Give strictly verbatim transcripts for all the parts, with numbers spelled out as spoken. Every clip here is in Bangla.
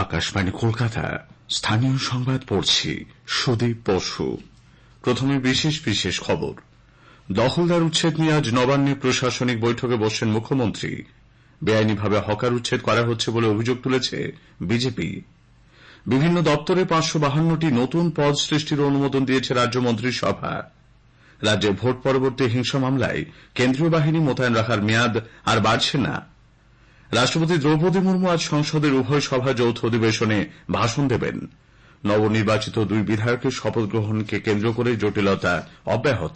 আকাশবাণী কলকাতা। স্থানীয় সংবাদ পড়ছি সুদীপ বসু। প্রথমে বিশেষ বিশেষ খবর। দখলদার উচ্ছেদ নিয়ে আজ নবান্নে প্রশাসনিক বৈঠকে বসছেন মুখ্যমন্ত্রী। বেআইনিভাবে হকার উচ্ছেদ করা হচ্ছে বলে অভিযোগ তুলেছে বিজেপি। বিভিন্ন দপ্তরে পাঁচশো বাহান্নটি নতুন পদ সৃষ্টির অনুমোদন দিয়েছে রাজ্য মন্ত্রিসভা। রাজ্যে ভোট পরবর্তী হিংসা মামলায় কেন্দ্রীয় বাহিনী মোতায়েন রাখার মেয়াদ আর বাড়ছে না। রাষ্ট্রপতি দ্রৌপদী মুর্মু আজ সংসদের উভয় সভা যৌথ অধিবেশনে ভাষণ দেবেন। নবনির্বাচিত দুই বিধায়কের শপথ গ্রহণকে কেন্দ্র করে জটিলতা অব্যাহত।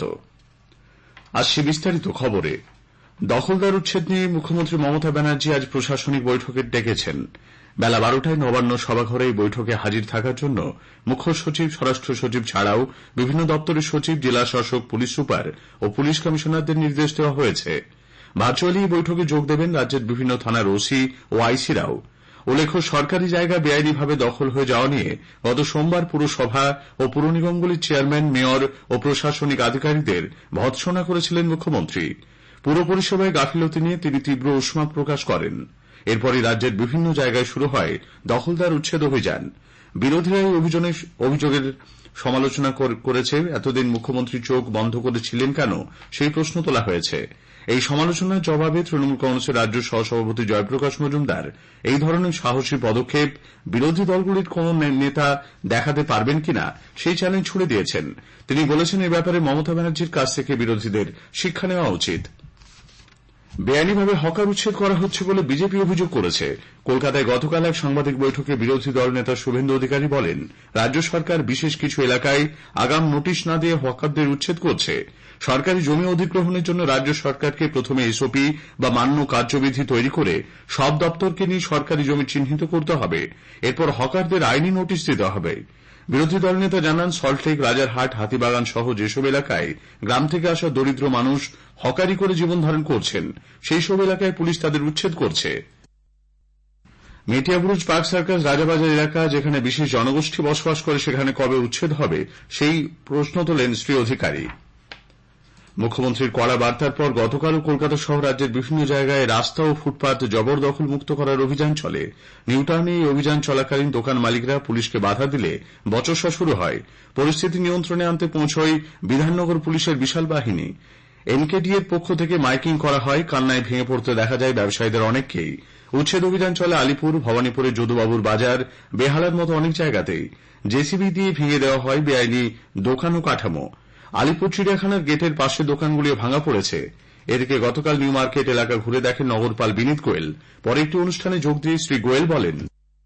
আসছে বিস্তারিত খবরে। দখলদার উচ্ছেদ নিয়ে মুখ্যমন্ত্রী মমতা ব্যানার্জি আজ প্রশাসনিক বৈঠকে ডেকেছেন। বেলা বারোটায় নবান্ন সভাঘরে এই বৈঠকে হাজির থাকার জন্য মুখ্য সচিব, স্বরাষ্ট্র সচিব ছাড়াও বিভিন্ন দপ্তরের সচিব, জেলা শাসক, পুলিশ সুপার ও পুলিশ কমিশনারদের নির্দেশ দেওয়া হয়েছে। ভার্চুয়ালি এই বৈঠকে যোগ দেবেন রাজ্যের বিভিন্ন থানার ওসি ও আইসিরাও। উল্লেখ্য, সরকারি জায়গা বেআইনিভাবে দখল হয়ে যাওয়া নিয়ে গত সোমবার পুরসভা ও পুর নিগমগুলির চেয়ারম্যান, মেয়র ও প্রশাসনিক আধিকারিকদের ভর্ৎসনা করেছিলেন মুখ্যমন্ত্রী। পুর পরিষেবায় গাফিলতি নিয়ে তিনি তীব্র উষ্মা প্রকাশ করেন। এরপরই রাজ্যের বিভিন্ন জায়গায় শুরু হয় দখলদার উচ্ছেদ অভিযান। বিরোধীরা এই অভিযোগের সমালোচনা করেছে। এতদিন মুখ্যমন্ত্রী চোখ বন্ধ করেছিলেন কেন, সেই প্রশ্ন তোলা হয়েছে। এই সমালোচনার জবাবে তৃণমূল কংগ্রেসের রাজ্য সহসভাপতি জয়প্রকাশ মজুমদার এই ধরনের সাহসী পদক্ষেপ বিরোধী দলগুলির কোন নেতা দেখাতে পারবেন কিনা সেই চ্যালেঞ্জ ছুড়ে দিয়েছেন। তিনি বলেছেন, এ ব্যাপারে মমতা ব্যানার্জির কাছ থেকে বিরোধীদের শিক্ষা নেওয়া উচিত। বেআইনিভাবে হকার উচ্ছেদ করা হচ্ছে বলে বিজেপি অভিযোগ করেছে। কলকাতায় গতকাল এক সাংবাদিক বৈঠকে বিরোধী দল নেতা শুভেন্দু অধিকারী বলেন, রাজ্য সরকার বিশেষ কিছু এলাকায় আগাম নোটিশ না দিয়ে হকারদের উচ্ছেদ করছে। সরকারি জমি অধিগ্রহণের জন্য রাজ্য সরকারকে প্রথমে এসওপি বা মান্য কার্যবিধি তৈরি করে সব দপ্তরকে নিয়ে সরকারি জমি চিহ্নিত করতে হবে। এরপর হকারদের আইনি নোটিশ দিতে হবে। বিরোধী দল নেতা জানান, সল্টলেক, রাজারহাট, হাতিবাগান সহ যেসব এলাকায় গ্রাম থেকে আসা দরিদ্র মানুষ হকারি করে জীবন ধারণ করছেন, সেই সব এলাকায় পুলিশ তাদের উচ্ছেদ করছে। মেটিয়াবুরুজ, পার্ক সার্কাস, রাজাবাজার এলাকা যেখানে বিশেষ জনগোষ্ঠী বসবাস করে, সেখানে কবে উচ্ছেদ হবে সেই প্রশ্ন তোলেন শ্রী অধিকারী। মুখ্যমন্ত্রীর কড়া বার্তার পর গতকালও কলকাতা সহ রাজ্যের বিভিন্ন জায়গায় রাস্তা ও ফুটপাত জবরদখল মুক্ত করার অভিযান চলে। নিউটাউনে এই অভিযান চলাকালীন দোকান মালিকরা পুলিশকে বাধা দিলে বচসা শুরু হয়। পরিস্থিতি নিয়ন্ত্রণে আনতে পৌঁছয় বিধাননগর পুলিশের বিশাল বাহিনী। এনকেডি এর পক্ষ থেকে মাইকিং করা হয়। কান্নায় ভেঙে পড়তে দেখা যায় ব্যবসায়ীদের অনেককেই। উচ্ছেদ অভিযান চলে আলিপুর, ভবানীপুরের যদুবাবুর বাজার, বেহালার মতো অনেক জায়গাতেই। জেসিবি দিয়ে ভেঙে দেওয়া হয় বেআইনি দোকান ও কাঠামো। আলিপুর চিড়িয়াখানার গেটের পাশে দোকানগুলিও ভাঙা পড়েছে। এদিকে গতকাল নিউ মার্কেট এলাকা ঘুরে দেখেন নগরপাল বিনীত গোয়েল। পরে একটি অনুষ্ঠানে যোগ দিয়ে শ্রী গোয়েল বলেন,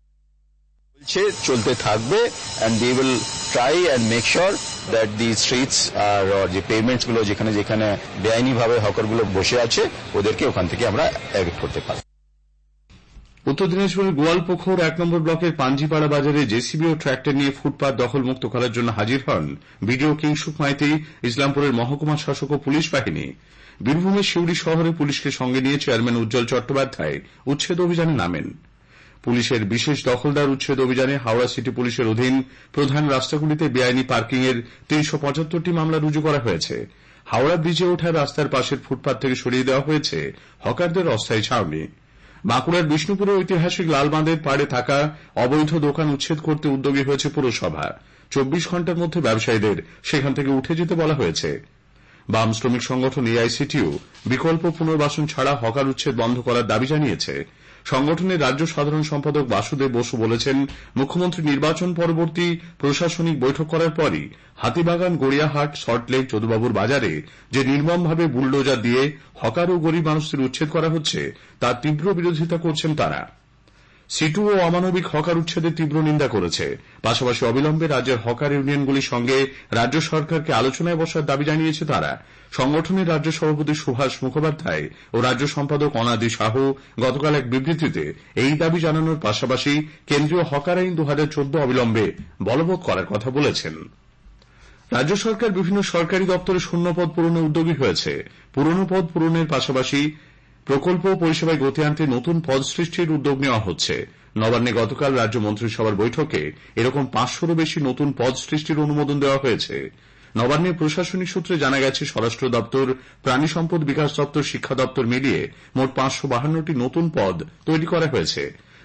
চলতে থাকবে and we will try and make sure that the streets আর যে পেমেন্টস গুলো যেখানে যেখানে বেআইনি ভাবে হকারগুলো বসে আছে ওদেরকে ওখান থেকে আমরা এভিক্ট করতে পারি। উত্তর দিনাজপুরের গোয়ালপুকুর এক নম্বর ব্লকের পাঞ্জিপাড়া বাজারে জেসিবি ও ট্রাক্টর নিয়ে ফুটপাত দখলমুক্ত করার জন্য হাজির হন বিডিও কিংসুক মাইতি, ইসলামপুরের মহকুমা শাসক ও পুলিশ বাহিনী। বীরভূমের সিউড়ি শহরে পুলিশকে সঙ্গে নিয়ে চেয়ারম্যান উজ্জ্বল চট্টোপাধ্যায় উচ্ছেদ অভিযানে নামেন। পুলিশের বিশেষ দখলদার উচ্ছেদ অভিযানে হাওড়া সিটি পুলিশের অধীন প্রধান রাস্তাগুলিতে বেআইনি পার্কিং এর তিনশো পঁচাত্তরটি মামলা রুজু করা হয়েছে। হাওড়া ব্রিজে ওঠা রাস্তার পাশের ফুটপাত থেকে সরিয়ে দেওয়া হয়েছে হকারদের অস্থায়ী ছাউনি। বাঁকুড়ার বিষ্ণুপুরের ঐতিহাসিক লালবাঁধের পাড়ে থাকা অবৈধ দোকান উচ্ছেদ করতে উদ্যোগী হয়েছে পুরসভা। চব্বিশ ঘন্টার মধ্যে ব্যবসায়ীদের সেখান থেকে উঠে যেতে বলা হয়েছে। বাম শ্রমিক সংগঠন এআইসিটিউ বিকল্প পুনর্বাসন ছাড়া হকার উচ্ছেদ বন্ধ করার দাবি জানিয়েছে। সংগঠনের রাজ্য সাধারণ সম্পাদক বাসুদেব বসু বলেছেন, মুখ্যমন্ত্রী নির্বাচন পরবর্তী প্রশাসনিক বৈঠক করার পরই হাতিবাগান, গড়িয়াহাট, সল্টলেক, যদুবাবুর বাজারে যে নির্মমভাবে বুলডোজার দিয়ে হকার ও গরিব মানুষদের উচ্ছেদ করা হচ্ছে তার তীব্র বিরোধিতা করছেন তারা। সিটু ও অমানবিক হকার উচ্ছেদের তীব্র নিন্দা করেছে। পাশাপাশি অবিলম্বে রাজ্যের হকার ইউনিয়নগুলির সঙ্গে রাজ্য সরকারকে আলোচনায় বসার দাবি জানিয়েছে তারা। সংগঠনের রাজ্য সভাপতি সুভাষ মুখোপাধ্যায় ও রাজ্য সম্পাদক অনাদি সাহু গতকাল এক বিবৃতিতে এই দাবি জানানোর পাশাপাশি কেন্দ্রীয় হকার আইন দু হাজার চোদ্দ অবিলম্বে বলবৎ করার কথা বলেছেন। রাজ্য সরকার বিভিন্ন সরকারি দপ্তরে শূন্যপদ পূরণে উদ্যোগী হয়েছে। পুরনো পদ পূরণের পাশাপাশি প্রকল্প ও পরিষেবায় গতি আনতে নতুন পদ সৃষ্টির উদ্যোগ নেওয়া হচ্ছে। নবান্নে গতকাল রাজ্য মন্ত্রিসভার বৈঠকে এরকম পাঁচশোরও বেশি নতুন পদ সৃষ্টির অনুমোদন দেওয়া হয়েছে। নবান্নে প্রশাসনিক সূত্রে জানা গেছে, স্বরাষ্ট্র দপ্তর, প্রাণী সম্পদ বিকাশ দপ্তর, শিক্ষা দপ্তর মিলিয়ে মোট পাঁচশো বাহান্নটি নতুন পদ তৈরি করা হয়েছে।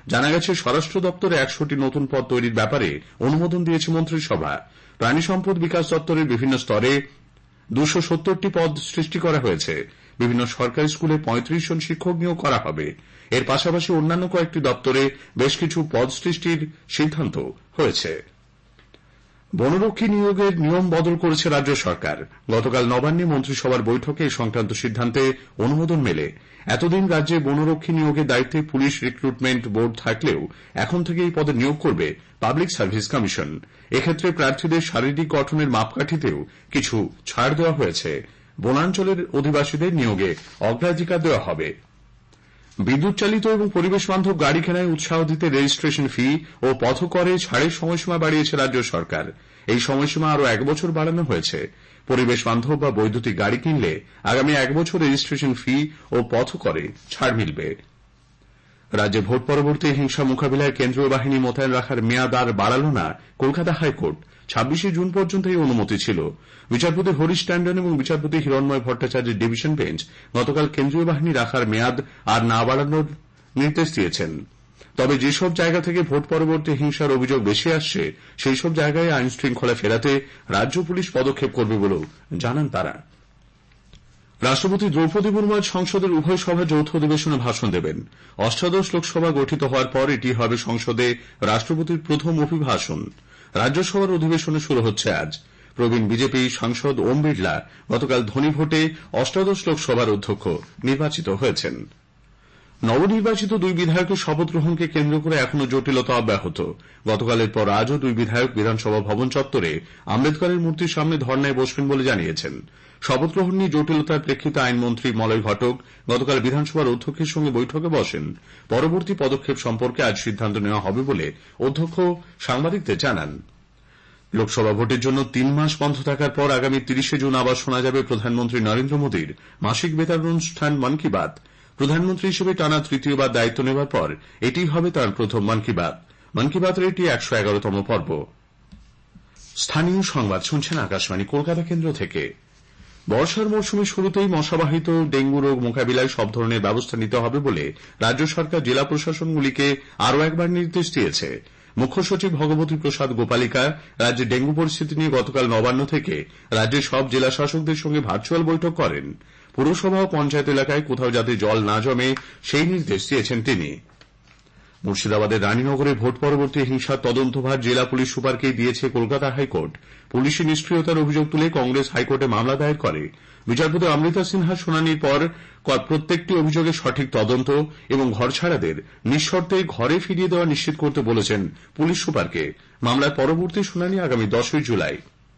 জানা গেছে স্বরাষ্ট্র দপ্তরে একশোটি নতুন পদ তৈরির ব্যাপারে অনুমোদন দিয়েছে মন্ত্রিসভা। প্রাণী সম্পদ বিকাশ দপ্তরের বিভিন্ন স্তরে দুশো সত্তরটি পদ সৃষ্টি করা হয়েছে। বিভিন্ন সরকারি স্কুলে পঁয়ত্রিশ জন শিক্ষক নিয়োগ করা হবে। এর পাশাপাশি অন্যান্য কয়েকটি দপ্তরে বেশ কিছু পদ সৃষ্টির সিদ্ধান্ত হয়েছে। বনরক্ষী নিয়োগের নিয়ম বদল করেছে রাজ্য সরকার। গতকাল নবান্নে মন্ত্রিসভার বৈঠকে এ সংক্রান্ত সিদ্ধান্তে অনুমোদন মেলে। এতদিন রাজ্যে বনরক্ষী নিয়োগের দায়িত্বে পুলিশ রিক্রুটমেন্ট বোর্ড থাকলেও এখন থেকে এই পদে নিয়োগ করবে পাবলিক সার্ভিস কমিশন। এক্ষেত্রে প্রার্থীদের শারীরিক গঠনের মাপকাঠিতেও কিছু ছাড় দেওয়া হয়েছে। বনাঞ্চলের অধিবাসীদের নিয়োগে অগ্রাধিকার দেওয়া হবে। বিদ্যুৎ চালিত এবং পরিবেশ বান্ধব গাড়ি কেনায় উৎসাহ দিতে রেজিস্ট্রেশন ফি ও পথকরে ছাড়ের সময়সীমা বাড়িয়েছে রাজ্য সরকার। এই সময়সীমা আরও এক বছর বাড়ানো হয়েছে। পরিবেশ বান্ধব বা বৈদ্যুতিক গাড়ি কিনলে আগামী এক বছর রেজিস্ট্রেশন ফি ও পথকরে ছাড় মিলবে। রাজ্যে ভোট পরবর্তী হিংসা মোকাবিলায় কেন্দ্রীয় বাহিনী মোতায়েন রাখার মেয়াদ আর বাড়াল না কলকাতা হাইকোর্ট। ছাব্বিশে জুন পর্যন্ত এই অনুমতি ছিল। বিচারপতি হরিশ ট্যান্ডন এবং বিচারপতি হিরণময় ভট্টাচার্যের ডিভিশন বেঞ্চ গতকাল কেন্দ্রীয় বাহিনী রাখার মেয়াদ আর না বাড়ানোর নির্দেশ দিয়েছেন। তবে যেসব জায়গা থেকে ভোট পরবর্তী হিংসার অভিযোগ বেশি আসছে সেই সব জায়গায় আইন শৃঙ্খলা ফেরাতে রাজ্য পুলিশ পদক্ষেপ করবে বলেও জানান তারা। রাষ্ট্রপতি দ্রৌপদী মুর্মু আজ সংসদের উভয় সভার যৌথ অধিবেশনে ভাষণ দেবেন। অষ্টাদশ লোকসভা গঠিত হওয়ার পর এটি হবে সংসদে রাষ্ট্রপতির প্রথম অভিভাষণ। রাজ্যসভার অধিবেশনে শুরু হচ্ছে আজ। প্রবীণ বিজেপি সাংসদ ওম বিড়লা গতকাল ধ্বনি ভোটে অষ্টাদশ লোকসভার অধ্যক্ষ নির্বাচিত হয়েছেন। নবনির্বাচিত দুই বিধায়কের শপথ গ্রহণকে কেন্দ্র করে এখনও জটিলতা অব্যাহত। গতকালের পর আজও দুই বিধায়ক বিধানসভা ভবন চত্বরে আম্বেদকরের মূর্তির সামনে ধর্নায় বসবেন বলে জানিয়েছেন। শপথ গ্রহণ নিয়ে জটিলতার প্রেক্ষিতে আইনমন্ত্রী মলয় ঘটক গতকাল বিধানসভার অধ্যক্ষের সঙ্গে বৈঠকে বসেন। পরবর্তী পদক্ষেপ সম্পর্কে আজ সিদ্ধান্ত নেওয়া হবে বলে অধ্যক্ষ সাংবাদিকদের জানান। লোকসভা ভোটের জন্য তিন মাস বন্ধ থাকার পর আগামী তিরিশে জুন আবার শোনা যাবে প্রধানমন্ত্রী নরেন্দ্র মোদীর মাসিক বেতার অনুষ্ঠান মন কি বাত। প্রধানমন্ত্রী হিসেবে টানা তৃতীয়বার দায়িত্ব নেবার পর এটি হবে তাঁর প্রথম মন কি বাত। মন কি বাতের এটি একশো এগারোতম পর্ব। স্থানীয় সংবাদ শুনছেন আকাশবাণী কলকাতা কেন্দ্র থেকে। বর্ষার মরশুমের শুরুতেই মশাবাহিত ডেঙ্গু রোগ মোকাবিলায় সব ধরনের ব্যবস্থা নিতে হবে বলে রাজ্য সরকার জেলা প্রশাসনগুলিকে আরও একবার নির্দেশ দিয়েছে। মুখ্য সচিব ভগবতী প্রসাদ গোপালিকা রাজ্যে ডেঙ্গু পরিস্থিতি নিয়ে গতকাল নবান্ন থেকে রাজ্যের সব জেলা শাসকদের সঙ্গে ভার্চুয়াল বৈঠক করেন। পুরসভা ও পঞ্চায়েত এলাকায় কোথাও যাতে জল না জমে সেই নির্দেশ দিয়েছেন তিনি। মুর্শিদাবাদের রানীনগরে ভোট পরবর্তী হিংসার তদন্তভার জেলা পুলিশ সুপারকেই দিয়েছে কলকাতা হাইকোর্ট। পুলিশি নিষ্ক্রিয়তার অভিযোগ তুলে কংগ্রেস হাইকোর্টে মামলা দায়ের করে। বিচারপতি অমৃতা সিনহা শুনানির পর প্রত্যেকটি অভিযোগের সঠিক তদন্ত এবং ঘরছাড়াদের নিঃশর্তে ঘরে ফিরিয়ে দেওয়া নিশ্চিত করতে বলেছেন পুলিশ সুপারকে। মামলার পরবর্তী শুনানি আগামী দশই জুলাই।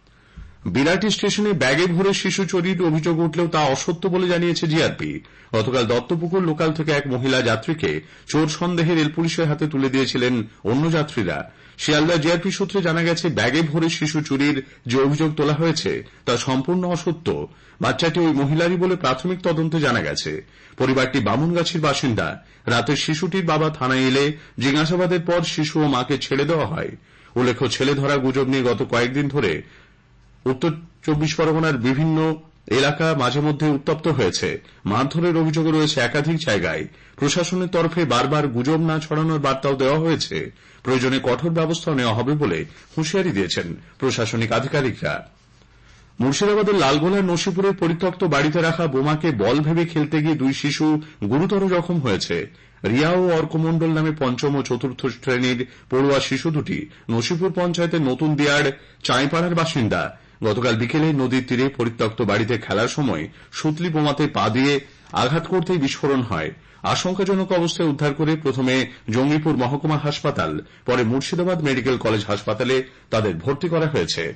বিরাটি স্টেশনে ব্যাগে ভরে শিশু চুরির অভিযোগ উঠলেও তা অসত্য বলে জানিয়েছে জিআরপি। গতকাল দত্তপুকুর লোকাল থেকে এক মহিলা যাত্রীকে চোর সন্দেহে রেল পুলিশের হাতে তুলে দিয়েছিলেন অন্য যাত্রীরা। শিয়ালদা জিআরপি সূত্রে জানা গেছে ব্যাগে ভরে শিশু চুরির যে অভিযোগ তোলা হয়েছে তা সম্পূর্ণ অসত্য। বাচ্চাটি ওই মহিলারই বলে প্রাথমিক তদন্তে জানা গেছে। পরিবারটি বামুনগাছির বাসিন্দা। রাতে শিশুটির বাবা থানায় এলে জিজ্ঞাসাবাদের পর শিশু ও মাকে ছেড়ে দেওয়া হয়। উল্লেখ্য, ছেলে ধরা গুজব নিয়ে গত কয়েকদিন ধরে উত্তর চব্বিশ পরগনার বিভিন্ন এলাকা মাঝে মধ্যে উত্তপ্ত হয়েছে। মারধরের অভিযোগ রয়েছে একাধিক জায়গায়। প্রশাসনের তরফে বারবার গুজব না ছড়ানোর বার্তাও দেওয়া হয়েছে। প্রয়োজনে কঠোর ব্যবস্থা নেওয়া হবে বলে হুঁশিয়ারি দিয়েছেন প্রশাসনিক আধিকারিকরা। মুর্শিদাবাদের লালগোলার নসিপুরের পরিত্যক্ত বাড়িতে রাখা বোমাকে বল ভেবে খেলতে গিয়ে দুই শিশু গুরুতর জখম হয়েছে। রিয়া ও অর্ক মণ্ডল নামে পঞ্চম ও চতুর্থ শ্রেণীর পড়ুয়া শিশু দুটি নসিপুর পঞ্চায়েতের নতুন দিয়ার চাঁইপাড়ার বাসিন্দা। গতকাল বিকেলে নদীর তীরে পরিত্যক্ত বাড়িতে খেলার সময় সুতলি বোমাতে পা দিয়ে আঘাত করতেই বিস্ফোরণ হয়। আশঙ্কাজনক অবস্থায় উদ্ধার করে প্রথমে জঙ্গিপুর মহকুমা হাসপাতাল, পরে মুর্শিদাবাদ মেডিকেল কলেজ হাসপাতালে তাদের ভর্তি করা হয়েছে।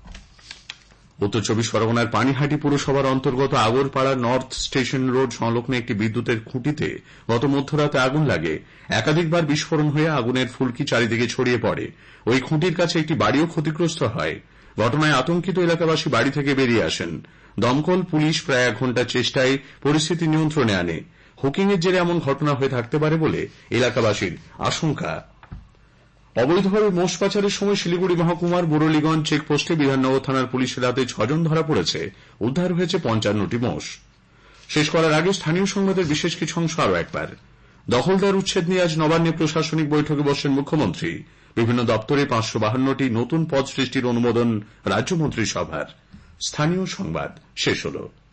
উত্তর চব্বিশ পরগনার পানিহাটি পুরসভার অন্তর্গত আগরপাড়া নর্থ স্টেশন রোড সংলগ্ন একটি বিদ্যুতের খুঁটিতে গত মধ্যরাতে আগুন লাগে। একাধিকবার বিস্ফোরণ হয়ে আগুনের ফুলকি চারিদিকে ছড়িয়ে পড়ে। ওই খুঁটির কাছে একটি বাড়িও ক্ষতিগ্রস্ত হয়। ঘটনায় আতঙ্কিত এলাকাবাসী বাড়ি থেকে বেরিয়ে আসেন। দমকল পুলিশ প্রায় এক ঘণ্টার চেষ্টায় পরিস্থিতি নিয়ন্ত্রণে আনে। হুকিংয়ের জেরে এমন ঘটনা হয়ে থাকতে পারে বলে এলাকাবাসীর আশঙ্কা। অবৈধভাবে মোষ পাচারের সময় শিলিগুড়ি মহকুমার মুরলীগঞ্জ চেকপোস্টে বিধাননগর থানার পুলিশের হাতে ছজন ধরা পড়েছে। উদ্ধার হয়েছে পঞ্চান্নটি মোষ। শেষ করার আগে স্থানীয় সংবাদের বিশেষ কিছু অংশ আরও একবার। দখলদার উচ্ছেদ নিয়ে আজ নবান্নে প্রশাসনিক বৈঠকে বসেন মুখ্যমন্ত্রী। বিভিন্ন দপ্তরে পাঁচশো বাহান্নটি নতুন পদ সৃষ্টির অনুমোদন রাজ্য মন্ত্রিসভার। স্থানীয় সংবাদ শেষ হল।